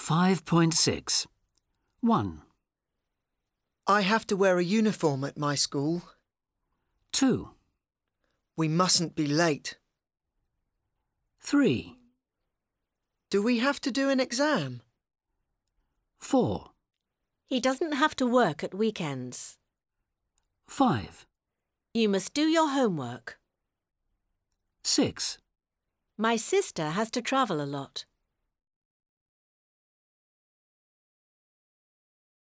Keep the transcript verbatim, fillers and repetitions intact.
five point six. one. I have to wear a uniform at my school. two. We mustn't be late. three. Do we have to do an exam? four. He doesn't have to work at weekends. five. You must do your homework. six. My sister has to travel a lot.